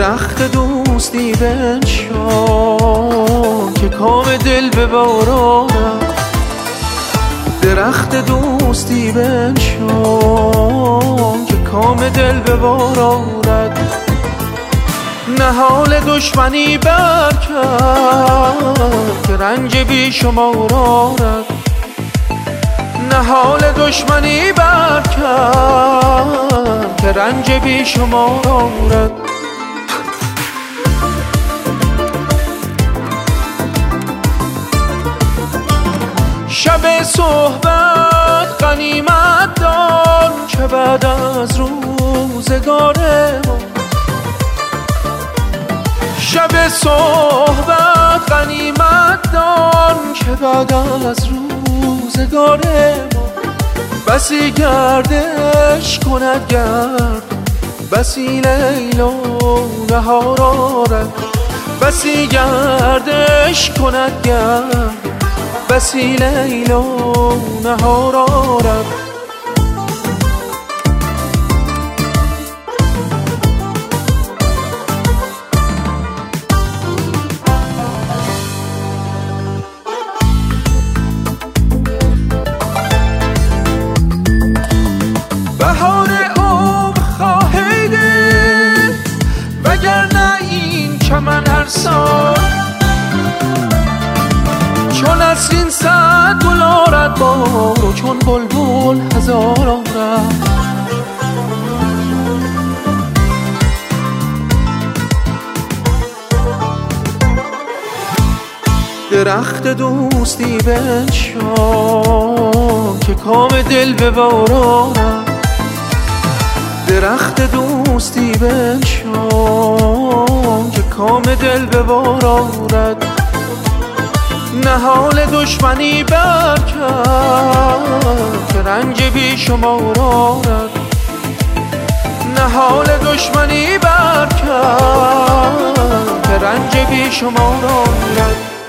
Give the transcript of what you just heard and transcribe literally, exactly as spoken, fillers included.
درخت دوستی بنشان که کام دل ببارد. درخت دوستی بنشان که کام دل ببارد. نهال دشمنی برکرد که رنج بی شمار آرد. نهال دشمنی برکرد که رنج بی شمار آرد. شب صحبت غنیمت دان که بعد از روزگار ما. شب صحبت غنیمت دان که بعد از روزگار ما. بسی گردش کند گرد، بسی لیل و نهار آرد. بسی گردش کند گرد، بسی لیل و نهار آرد. بهار عمر خواهیده وگرنه این چمن هر سال. چون نسرین صد گل آرد بار و چون بلبل هزار آرد. درخت دوستی بنشان که کام دل ببارد. درخت دوستی بنشان که کام دل ببارد. نهال دشمنی برکرد که رنج بی شمار آرد. نهال دشمنی برکرد که رنج بی شمار آرد.